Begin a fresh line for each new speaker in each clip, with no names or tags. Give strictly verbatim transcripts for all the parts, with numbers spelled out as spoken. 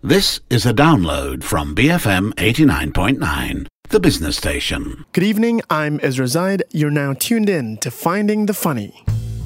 This is a download from B F M eighty-nine point nine, the business station.
Good evening, I'm Ezra Zaid. You're now tuned in to Finding the Funny.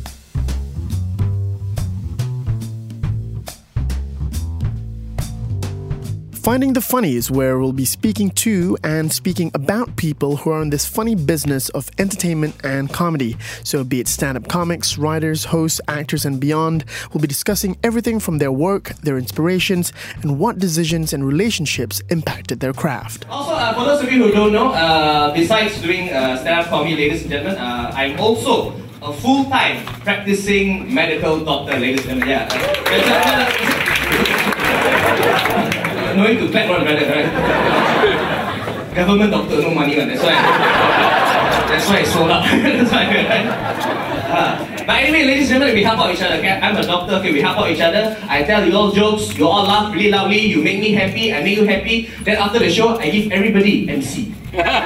Finding the Funny is where we'll be speaking to and speaking about people who are in this funny business of entertainment and comedy. So be it stand-up comics, writers, hosts, actors, and beyond, we'll be discussing everything from their work, their inspirations, and what decisions and relationships impacted their craft.
Also, uh, for those of you who don't know, uh, besides doing uh, stand-up comedy, ladies and gentlemen, uh, I'm also a full-time practicing medical doctor, ladies and gentlemen. Yeah. No need to clap one, brother, right? Government doctor, no money one, that's why. That's why it's sold out. That's why, right? Uh, but anyway, ladies and gentlemen, we help out each other, okay? I'm a doctor, okay? We help out each other. I tell you all jokes, you all laugh really loudly, you make me happy, I make you happy. Then after the show, I give everybody M C.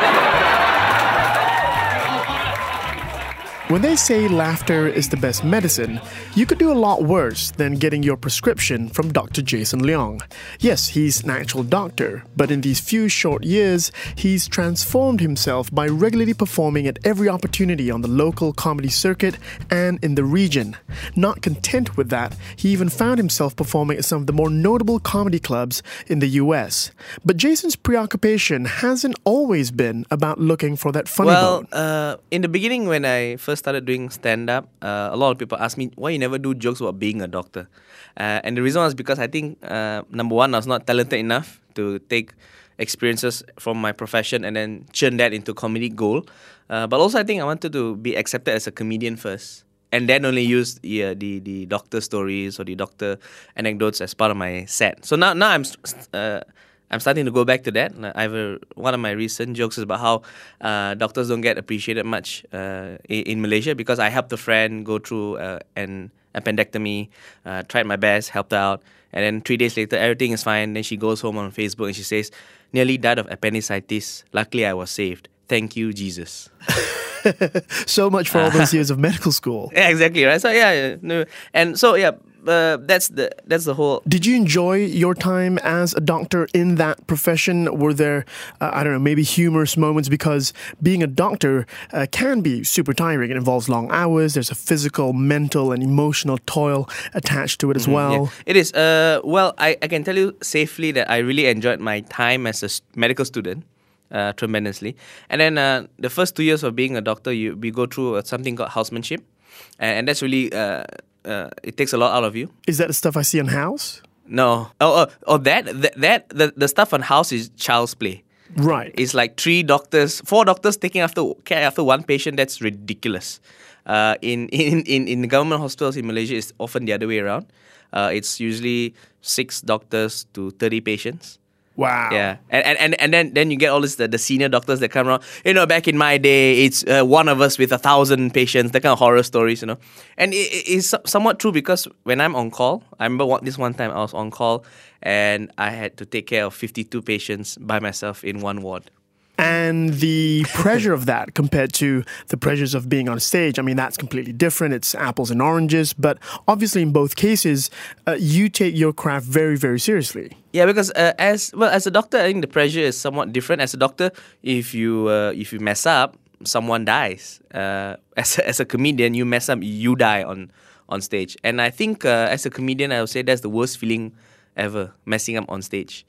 When they say laughter is the best medicine, you could do a lot worse than getting your prescription from Doctor Jason Leong. Yes, he's an actual doctor, but in these few short years, he's transformed himself by regularly performing at every opportunity on the local comedy circuit and in the region. Not content with that, he even found himself performing at some of the more notable comedy clubs in the U S. But Jason's preoccupation hasn't always been about looking for that funny
well,
bone.
Well, uh, in the beginning when I first started doing stand-up, uh, a lot of people asked me, why you never do jokes about being a doctor? Uh, and the reason was because I think, uh, number one, I was not talented enough to take experiences from my profession and then churn that into comedy gold. Uh, but also I think I wanted to be accepted as a comedian first, and then only use yeah, the, the doctor stories or the doctor anecdotes as part of my set. So now, now I'm... Uh, I'm starting to go back to that. I have a, one of my recent jokes is about how uh, doctors don't get appreciated much uh, in, in Malaysia because I helped a friend go through uh, an appendectomy, uh, tried my best, helped out, and then three days later everything is fine. Then she goes home on Facebook and she says, nearly died of appendicitis. Luckily I was saved. Thank you, Jesus.
So much for all those years of medical school.
Yeah, exactly, right? So yeah, no, and so yeah, uh, that's the that's the whole.
Did you enjoy your time as a doctor in that profession? Were there, uh, I don't know, maybe humorous moments? Because being a doctor uh, can be super tiring. It involves long hours. There's a physical, mental, and emotional toil attached to it as
Mm-hmm,
well.
Yeah. It is. Uh, well, I, I can tell you safely that I really enjoyed my time as a medical student. Uh, tremendously. And then uh, the first two years of being a doctor, you we go through uh, something called housemanship, and, and that's really uh, uh, it takes a lot out of you.
Is that the stuff I see on House?
No, oh, oh, oh that that, that the, the stuff on House is child's play.
Right.
It's like three doctors, four doctors taking after care after one patient. That's ridiculous. Uh, in in in in the government hospitals in Malaysia, it's often the other way around. Uh, it's usually six doctors to thirty patients.
Wow.
Yeah, and and and, and then, then you get all this the, the senior doctors that come around. You know, back in my day, it's uh, one of us with a thousand patients. That kind of horror stories, you know. And it, it is somewhat true because when I'm on call, I remember one, this one time I was on call and I had to take care of fifty-two patients by myself in one ward.
And the pressure of that compared to the pressures of being on stage, I mean, that's completely different. It's apples and oranges. But obviously, in both cases, uh, you take your craft very, very seriously.
Yeah, because uh, as well as a doctor, I think the pressure is somewhat different. As a doctor, if you uh, if you mess up, someone dies. Uh, as a, as a comedian, you mess up, you die on on stage. And I think uh, as a comedian, I would say that's the worst feeling ever, messing up on stage.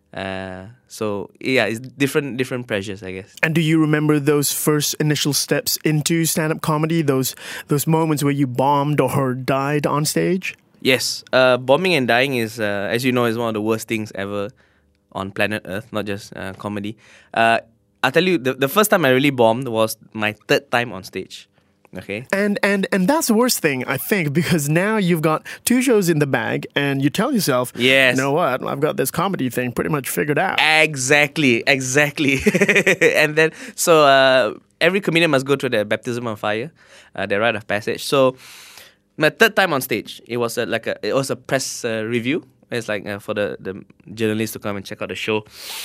Uh, so yeah, it's different different pressures, I guess.
And do you remember those first initial steps into stand-up comedy? Those those moments where you bombed or died on stage?
Yes, uh, bombing and dying is, uh, as you know, is one of the worst things ever on planet Earth. Not just uh, comedy. Uh, I'll tell you, the the first time I really bombed was my third time on stage. Okay.
And and and that's the worst thing, I think, because now you've got two shows in the bag and you tell yourself,
yes,
you know what, I've got this comedy thing pretty much figured out.
Exactly, exactly. And then, so uh, every comedian must go through the baptism of fire, uh, the rite of passage. So my third time on stage, it was a, like a it was a press uh, review. It's like uh, for the, the journalists to come and check out the show.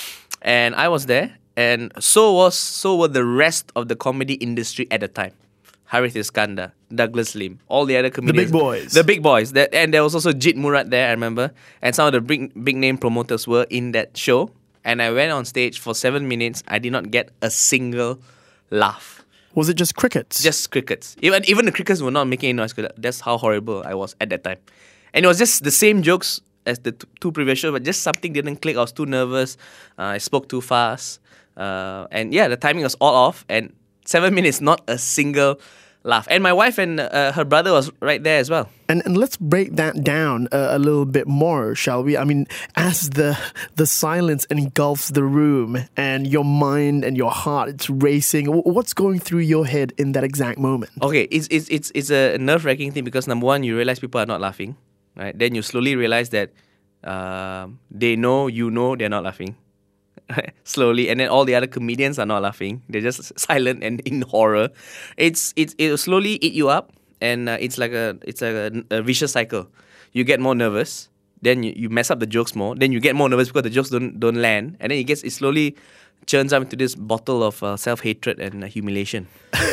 And I was there, and so was so were the rest of the comedy industry at the time. Harith Iskandar, Douglas Lim, all the other comedians.
big boys.
The big boys. That, and there was also Jit Murad there, I remember. And some of the big, big name promoters were in that show. And I went on stage for seven minutes. I did not get a single laugh.
Was it just crickets?
Just crickets. Even even the crickets were not making any noise. That's how horrible I was at that time. And it was just the same jokes as the t- two previous shows, but just something didn't click. I was too nervous. Uh, I spoke too fast. Uh, and yeah, the timing was all off. And seven minutes, not a single laugh. And my wife and uh, her brother was right there as well.
And and let's break that down a, a little bit more, shall we? I mean, as the the silence engulfs the room and your mind and your heart, it's racing. What's going through your head in that exact moment?
Okay, it's it's it's it's a nerve-wracking thing because number one, you realize people are not laughing, right? Then you slowly realize that uh, they know, you know, they're not laughing. Slowly, and then all the other comedians are not laughing. They're just silent and in horror. It's it's it'll slowly eat you up, and uh, it's like a it's like a, a vicious cycle. You get more nervous, then you, you mess up the jokes more. Then you get more nervous because the jokes don't don't land, and then it gets it slowly churns up into this bottle of uh, self hatred and uh, humiliation.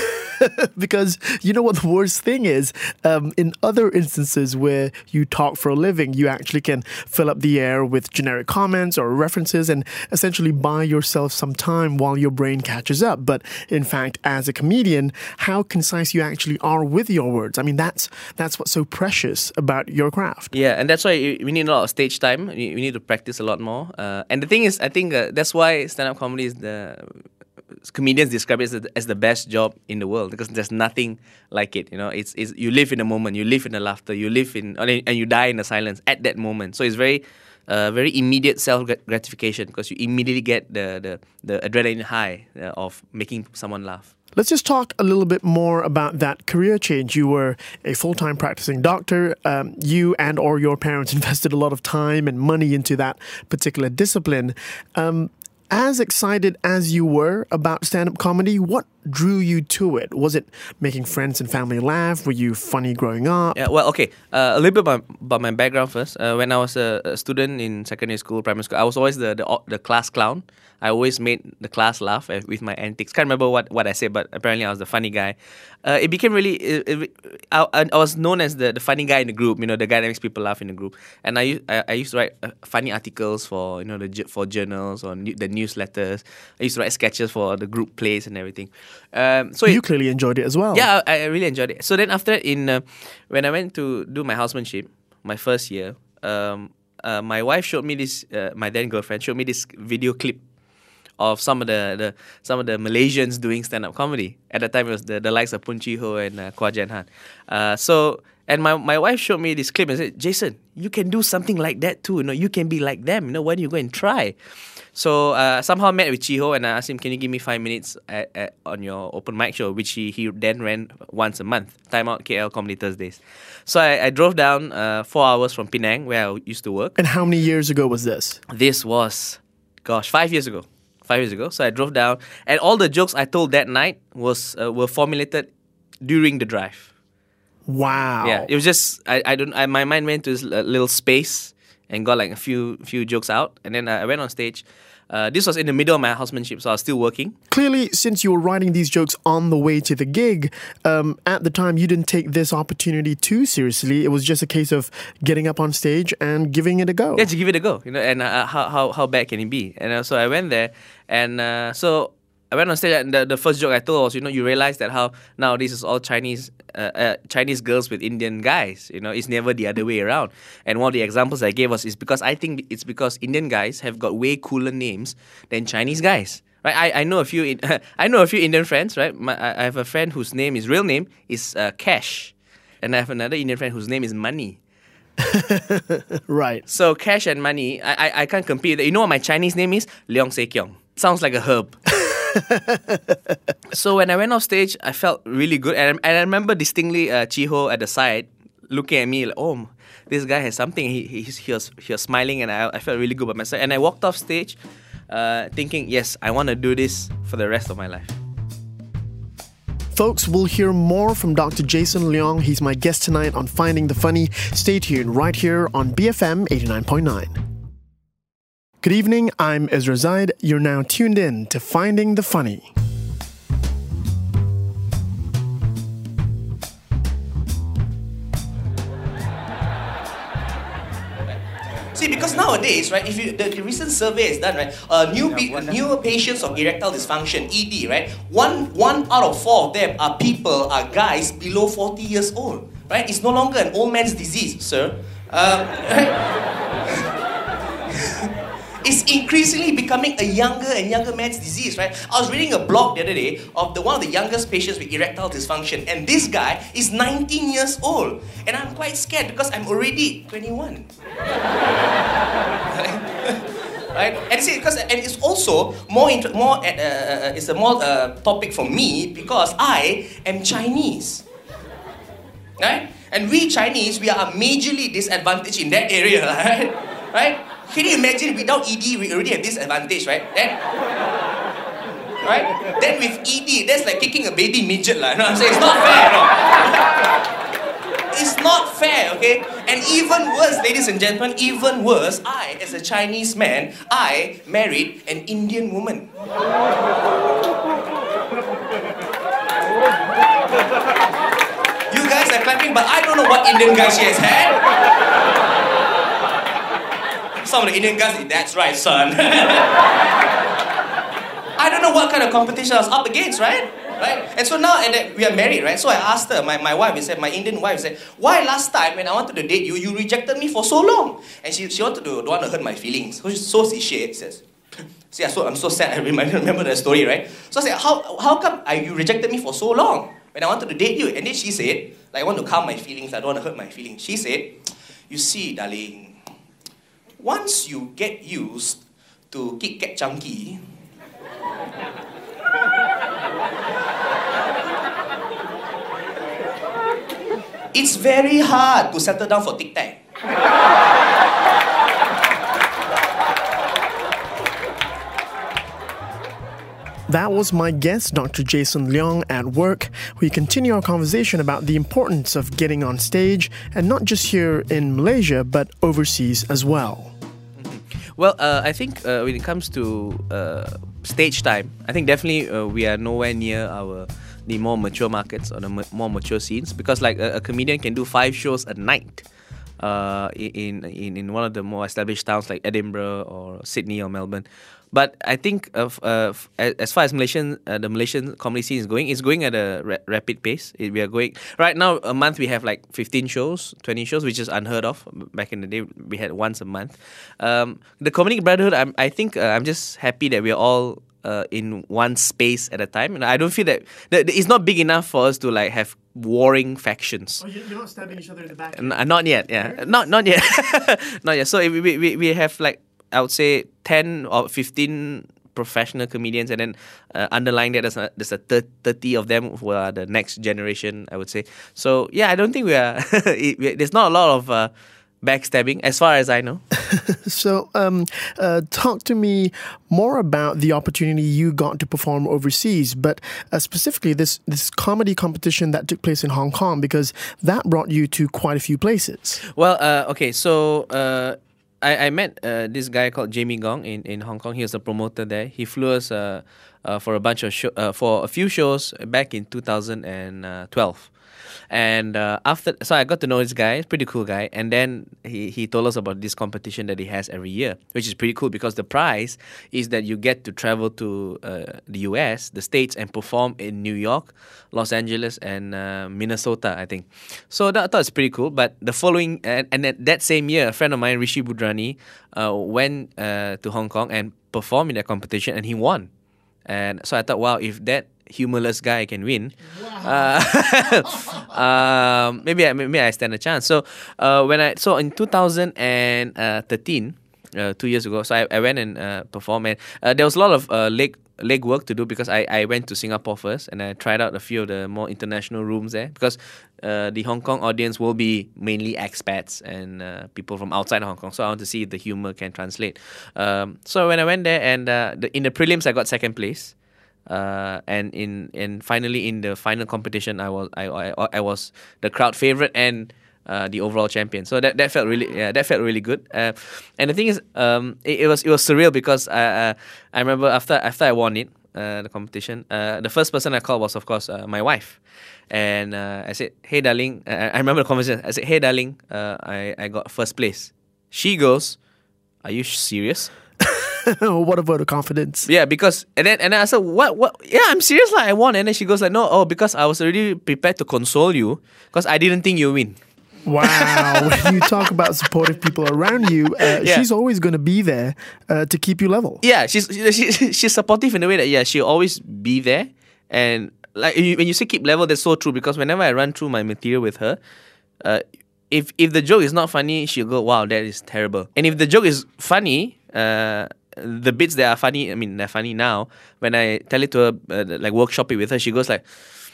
Because you know what the worst thing is? Um, in other instances where you talk for a living, you actually can fill up the air with generic comments or references and essentially buy yourself some time while your brain catches up. But in fact, as a comedian, how concise you actually are with your words. I mean, that's that's what's so precious about your craft.
Yeah, and that's why we need a lot of stage time. We, we need to practice a lot more. Uh, and the thing is, I think uh, that's why stand-up comedy is the... comedians describe it as the, as the best job in the world because there's nothing like it. You know, it's, it's you live in the moment, you live in the laughter, you live in and you die in the silence at that moment. So it's very, uh, very immediate self gratification because you immediately get the the, the adrenaline high uh, of making someone laugh.
Let's just talk a little bit more about that career change. You were a full-time practicing doctor. Um, you and or your parents invested a lot of time and money into that particular discipline. Um, As excited as you were about stand-up comedy, what drew you to it? Was it making friends and family laugh? Were you funny growing up?
Yeah, well, okay. Uh, a little bit about, about my background first. Uh, when I was a, a student in secondary school, primary school, I was always the, the the class clown. I always made the class laugh with my antics. Can't remember what, what I said, but apparently I was the funny guy. Uh, it became really... It, it, I, I was known as the, the funny guy in the group, you know, the guy that makes people laugh in the group. And I, I, I used to write uh, funny articles for, you know, the for journals or new, the newsletters. I used to write sketches for the group plays and everything. Um, so
you
it,
clearly enjoyed it as well.
Yeah, I, I really enjoyed it. So then after that, in uh, when I went to do my housemanship, my first year, um, uh, my wife showed me this, uh, my then girlfriend showed me this video clip of some of the, the some of the Malaysians doing stand-up comedy. At the time, it was the, the likes of Poon Chee Ho and uh, Kwa Jan Han. Uh, so, and my, my wife showed me this clip and said, Jason, you can do something like that too. You know, you can be like them. You know, why don't you go and try? So uh, somehow I met with Chee Ho and I asked him, can you give me five minutes at, at, on your open mic show, which he, he then ran once a month, Time Out K L Comedy Thursdays. So I, I drove down uh, four hours from Penang, where I used to work.
And how many years ago was this?
This was, gosh, five years ago. Five years ago. So I drove down, and all the jokes I told that night was uh, were formulated during the drive.
Wow.
Yeah, it was just I, I don't I, my mind went to this little space and got like a few few jokes out, and then I went on stage. Uh, this was in the middle of my housemanship, so I was still working.
Clearly, since you were writing these jokes on the way to the gig, um, at the time you didn't take this opportunity too seriously. It was just a case of getting up on stage and giving it a go.
Yeah, to give it a go, you know. And uh, how how how bad can it be? And uh, so I went there, and uh, so I went on stage, and the, the first joke I told was, you know, you realize that how now this is all Chinese uh, uh, Chinese girls with Indian guys. You know, it's never the other way around. And one of the examples I gave was is because I think it's because Indian guys have got way cooler names than Chinese guys. Right? I, I know a few I know a few Indian friends. Right? My, I have a friend whose name his real name is uh, Cash, and I have another Indian friend whose name is Money.
Right.
So Cash and Money, I I, I can't compete. You know what my Chinese name is? Leong Se Kiong. Sounds like a herb. So when I went off stage, I felt really good, and I, and I remember distinctly uh, Chee Ho at the side looking at me like, "Oh, this guy has something." He he, he was he was smiling, and I I felt really good about myself. And I walked off stage, uh, thinking, "Yes, I want to do this for the rest of my life."
Folks, we'll hear more from Doctor Jason Leong. He's my guest tonight on Finding the Funny. Stay tuned right here on B F M eighty-nine point nine. Good evening, I'm Ezra Zaid. You're now tuned in to Finding the Funny.
See, because nowadays, right, if you the, the recent survey is done, right, uh, new pe- new patients of erectile dysfunction, E D, right, one one out of four of them are people, are guys below forty years old, right? It's no longer an old man's disease, sir. Um, It's increasingly becoming a younger and younger man's disease, right? I was reading a blog the other day of the one of the youngest patients with erectile dysfunction, and this guy is nineteen years old, and I'm quite scared because I'm already twenty-one. Right? And see, because and it's also more inter- more uh, uh, it's a more uh, topic for me because I am Chinese, right? And we Chinese, we are majorly disadvantaged in that area, right? Right? Can you imagine without E D, we already have this advantage, right? Then, right? Then with E D, that's like kicking a baby midget, lah. You know what I'm saying? It's not fair, no? It's not fair, okay? And even worse, ladies and gentlemen, even worse, I, as a Chinese man, I married an Indian woman. You guys are clapping, but I don't know what Indian guy she has had. Some of the Indian guys, that's right, son. I don't know what kind of competition I was up against, right? Right? And so now and then we are married, right? So I asked her, my, my wife, I said, my Indian wife said, why last time when I wanted to date you, you rejected me for so long? And she, she wanted to, don't want to hurt my feelings. So, so she says, see, I'm so, I'm so sad, I remember, remember that story, right? So I said, how, how come I, you rejected me for so long when I wanted to date you? And then she said, like, I want to calm my feelings, I don't want to hurt my feelings. She said, you see, darling, once you get used to Kit Kat Chunky, it's very hard to settle down for Tic Tac.
That was my guest, Doctor Jason Leong, at work. We continue our conversation about the importance of getting on stage, and not just here in Malaysia, but overseas as well.
Well, uh, I think uh, when it comes to uh, stage time, I think definitely uh, we are nowhere near our the more mature markets or the m- more mature scenes, because like a, a comedian can do five shows a night uh, in, in in one of the more established towns like Edinburgh or Sydney or Melbourne. But I think of, uh, as far as Malaysian uh, the Malaysian comedy scene is going, it's going at a ra- rapid pace. It, we are going right now. A month we have like fifteen shows, twenty shows, which is unheard of. Back in the day, we had once a month. Um, the Comedy Brotherhood, I'm, I think uh, I'm just happy that we are all uh, in one space at a time, and I don't feel that, that it's not big enough for us to like have warring factions.
Oh, you're not stabbing each other in the back?
N- not yet. Yeah, not not yet. Not yet. So we we we have like, I would say ten or fifteen professional comedians, and then uh, underlying that there's a, there's a thirty of them who are the next generation, I would say. So yeah, I don't think we are. There's not a lot of uh, backstabbing, as far as I know.
So, um, uh, talk to me more about the opportunity you got to perform overseas, but uh, specifically this this comedy competition that took place in Hong Kong, because that brought you to quite a few places.
Well, uh, okay, so. Uh, I, I met uh, this guy called Jamie Gong in, in Hong Kong. He was a promoter there. He flew us uh, uh, for a bunch of show, uh, for a few shows back in two thousand twelve. And uh, after, so I got to know this guy. He's a pretty cool guy. And then he, he told us about this competition that he has every year, which is pretty cool because the prize is that you get to travel to uh, the U S, the States, and perform in New York, Los Angeles, and uh, Minnesota, I think. So that, I thought it's pretty cool. But the following, and, and that, that same year, a friend of mine, Rishi Budrani, uh, went uh, to Hong Kong and performed in that competition, and he won. And so I thought, wow, if that humorless guy can win, wow. uh, um, maybe I maybe I stand a chance. So uh, when I so in two thousand thirteen, uh, two years ago, so I, I went and uh, performed, and uh, there was a lot of uh, leg leg work to do because I, I went to Singapore first, and I tried out a few of the more international rooms there, because uh, the Hong Kong audience will be mainly expats and uh, people from outside Hong Kong. So I want to see if the humor can translate. Um, so when I went there, and uh, the, in the prelims I got second place. Uh, and in and finally in the final competition, I was I I, I was the crowd favorite and uh, the overall champion. So that, that felt really yeah that felt really good. Uh, and the thing is, um, it, it was it was surreal because I uh, I remember after after I won it, uh, the competition, uh, the first person I called was of course uh, my wife, and uh, I said, "Hey darling," uh, I remember the conversation. I said, "Hey darling, uh, I I got first place." She goes, are you serious?
What a vote of confidence.
Yeah, because and then and then I said, what what? Yeah, I'm serious. Like I won, and then she goes like, no, oh, because I was already prepared to console you, because I didn't think you win.
Wow. When you talk about supportive people around you, uh,
Yeah.
she's always going to be there uh, to keep you level.
Yeah, she's she, she's supportive in the way that yeah, she'll always be there, and like you- when you say keep level, that's so true, because whenever I run through my material with her, uh, if if the joke is not funny, she'll go, wow, that is terrible, and if the joke is funny, uh. The bits that are funny, I mean, they're funny now. When I tell it to her, uh, like workshop it with her, she goes like,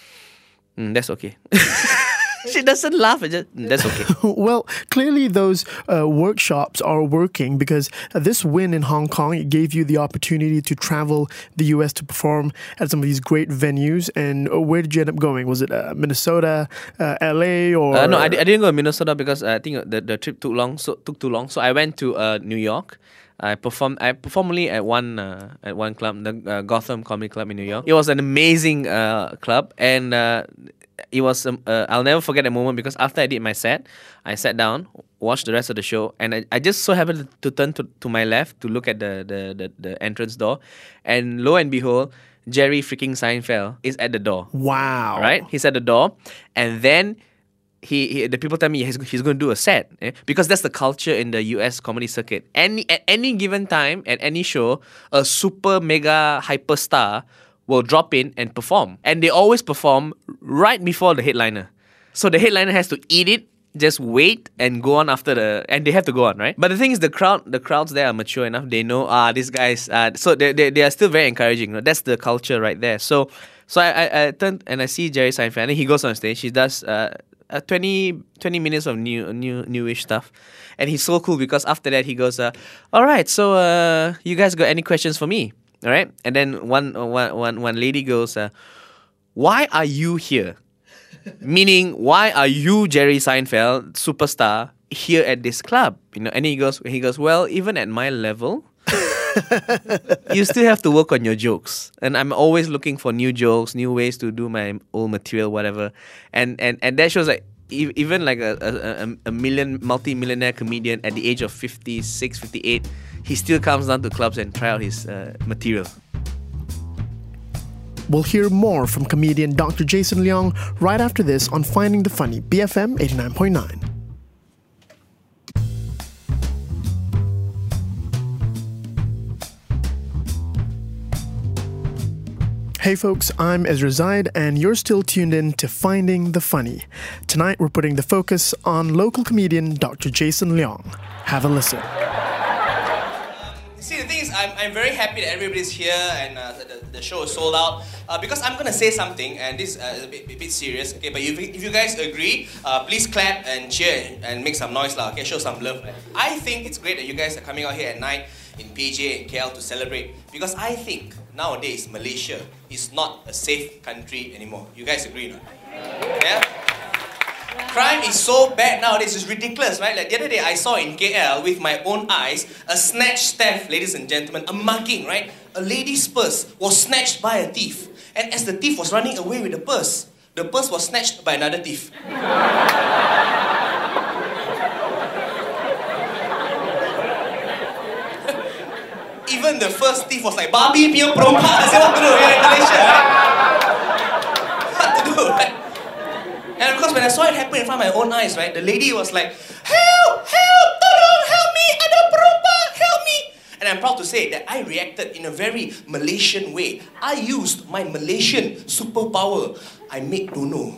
mm, "That's okay." She doesn't laugh. It just "Mm, that's okay."
Well, clearly those uh, workshops are working, because uh, this win in Hong Kong, it gave you the opportunity to travel the U S to perform at some of these great venues. And uh, where did you end up going? Was it uh, Minnesota, uh, L A, or
Uh, no, I, di- I didn't go to Minnesota because I think the, the trip took long. So took too long. So I went to uh, New York. I performed. I performed only at one uh, at one club, the uh, Gotham Comedy Club in New York. It was an amazing uh, club, and uh, it was. Um, uh, I'll never forget that moment, because after I did my set, I sat down, watched the rest of the show, and I, I just so happened to turn to, to my left to look at the, the the the entrance door, and lo and behold, Jerry freaking Seinfeld is at the door.
Wow.
Right? He's at the door, and then he, he the people tell me he's, he's going to do a set, eh? Because that's the culture in the U S comedy circuit. Any at any given time at any show, a super mega hyper star will drop in and perform, and they always perform right before the headliner. So the headliner has to eat it, just wait and go on after the, and they have to go on, right? But the thing is, the crowd, the crowds there are mature enough. They know, ah, these guys, uh, so they, they they are still very encouraging. You know? That's the culture right there. So so I, I I turned and I see Jerry Seinfeld, and he goes on stage. He does uh, uh twenty, twenty minutes of new new newish stuff, and he's so cool, because after that he goes, uh, all right, so uh, you guys got any questions for me? All right, and then one one one one lady goes, uh, why are you here? Meaning, why are you, Jerry Seinfeld, superstar, here at this club? You know, and he goes, he goes, well, even at my level, you still have to work on your jokes, and I'm always looking for new jokes, new ways to do my old material, whatever. And and and that shows like e- even like a a, a million multi-millionaire comedian at the age of fifty-six, fifty-eight, he still comes down to clubs and try out his uh, material.
We'll hear more from comedian Doctor Jason Leong right after this on Finding the Funny, B F M eighty-nine point nine. Hey folks, I'm Ezra Zaid, and you're still tuned in to Finding the Funny. Tonight we're putting the focus on local comedian Doctor Jason Leong. Have a listen.
See, the thing is, I'm, I'm very happy that everybody's here and uh, the, the show is sold out, uh, because I'm going to say something, and this uh, is a bit, a bit serious, okay? But if, if you guys agree, uh, please clap and cheer and make some noise, lah, okay? Show some love. I think it's great that you guys are coming out here at night in P J and K L to celebrate, because I think nowadays Malaysia is not a safe country anymore. You guys agree, no? Yeah? Crime is so bad nowadays, it's ridiculous, right? Like the other day I saw in K L with my own eyes a snatch theft, ladies and gentlemen, a mugging, right? A lady's purse was snatched by a thief. And as the thief was running away with the purse, the purse was snatched by another thief. Even the first thief was like, babi punya perompak, I said, what to do here in Malaysia, right? What to do, right? And of course, when I saw it happen in front of my own eyes, right, the lady was like, help, help, tolong, help me, ada perompak, help me. And I'm proud to say that I reacted in a very Malaysian way. I used my Malaysian superpower. I made dono.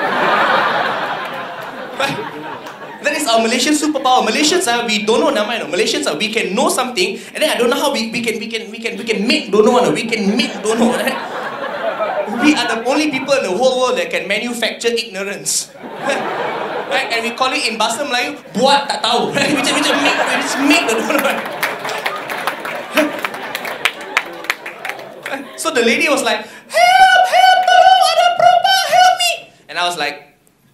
Right? That is our Malaysian superpower. Malaysians are, we don't know nama, no. Malaysians are, we can know something, and then I don't know how we, we can we can we can we can make dono, no. We can make dono, right? We are the only people in the whole world that can manufacture ignorance. Right? And we call it in bahasa Melayu, buat tak tahu. Right? We just, we just make, we just make the dono. Right? So the lady was like, help, help, tolong, ada perompak, help me. And I was like,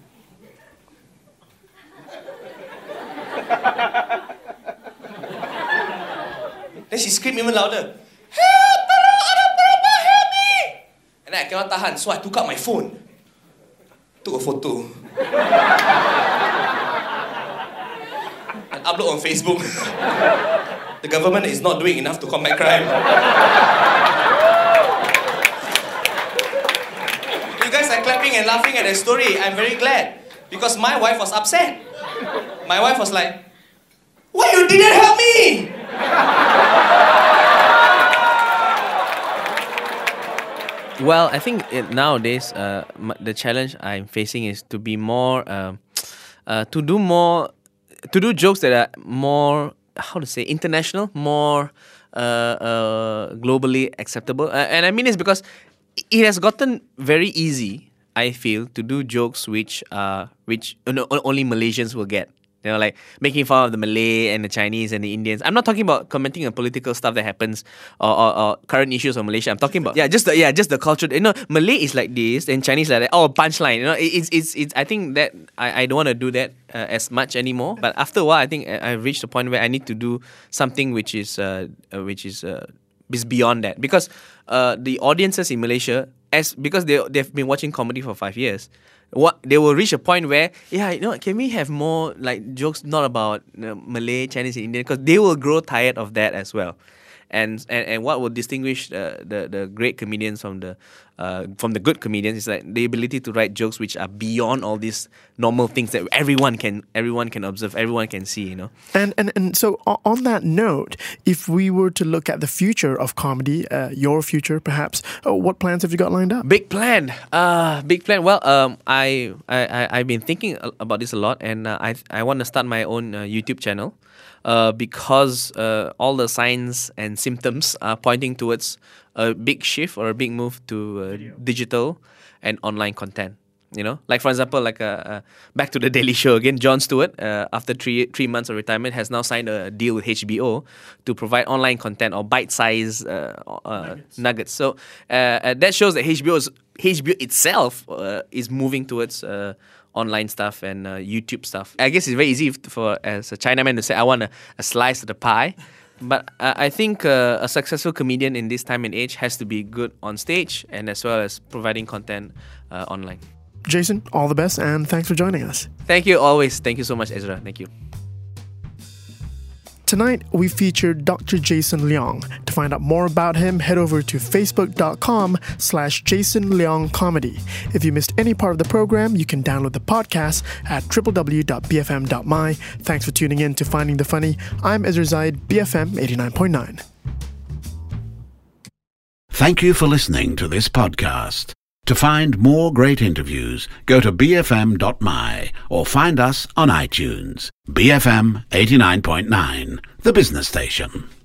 then she screamed even louder, help, tolong, ada perompak, help me. And then I cannot tahan, so I took out my phone, took a photo, and upload on Facebook.
the government is not doing enough to combat crime. You guys are clapping and laughing at the story. I'm very glad. Because my wife was upset. My wife was like, why you didn't help me? Well, I think it, nowadays uh, m- the challenge I'm facing is to be more, uh, uh, to do more, to do jokes that are more, how to say, international, more uh, uh, globally acceptable. Uh, and I mean this because it has gotten very easy, I feel, to do jokes which uh, which uh, only Malaysians will get. You know, like making fun of the Malay and the Chinese and the Indians. I'm not talking about commenting on political stuff that happens or, or, or current issues of Malaysia. I'm talking about yeah, just the yeah, just the culture. You know, Malay is like this and Chinese like that. Oh, punchline. You know, it, it's it's it's. I think that I, I don't want to do that uh, as much anymore. But after a while, I think I, I've reached a point where I need to do something which is uh, uh, which is uh, is beyond that because uh, the audiences in Malaysia, as because they they've been watching comedy for five years. What they will reach a point where yeah, you know, can we have more like jokes not about you know, Malay, Chinese, and Indian? Because they will grow tired of that as well. And and, and what will distinguish uh, the the great comedians from the uh, from the good comedians is like the ability to write jokes which are beyond all these normal things that everyone can everyone can observe, everyone can see. You know.
And and and so on that note, if we were to look at the future of comedy, uh, your future perhaps, uh, what plans have you got lined up?
Big plan, uh, big plan. Well, um, I I I've been thinking about this a lot, and uh, I I want to start my own uh, YouTube channel. Uh, because uh, all the signs and symptoms are pointing towards a big shift or a big move to uh, digital and online content. You know, like for example, like uh, uh, back to the Daily Show again. Jon Stewart, uh, after three three months of retirement, has now signed a deal with H B O to provide online content or bite-sized uh, uh, nuggets. nuggets. So uh, uh, that shows that H B O is, H B O itself uh, is moving towards. Uh, online stuff and uh, YouTube stuff. I guess it's very easy for as a Chinaman to say, I want a, a slice of the pie. But uh, I think uh, a successful comedian in this time and age has to be good on stage and as well as providing content uh, online.
Jason, all the best and thanks for joining us.
Thank you always. Thank you so much, Ezra. Thank you.
Tonight, we featured Doctor Jason Leong. To find out more about him, head over to facebook.com slash Jason Leong Comedy. If you missed any part of the program, you can download the podcast at w w w dot b f m dot m y. Thanks for tuning in to Finding the Funny. I'm Ezra Zaid, B F M eighty-nine point nine.
Thank you for listening to this podcast. To find more great interviews, go to b f m dot m y or find us on iTunes. B F M eighty-nine point nine, the business station.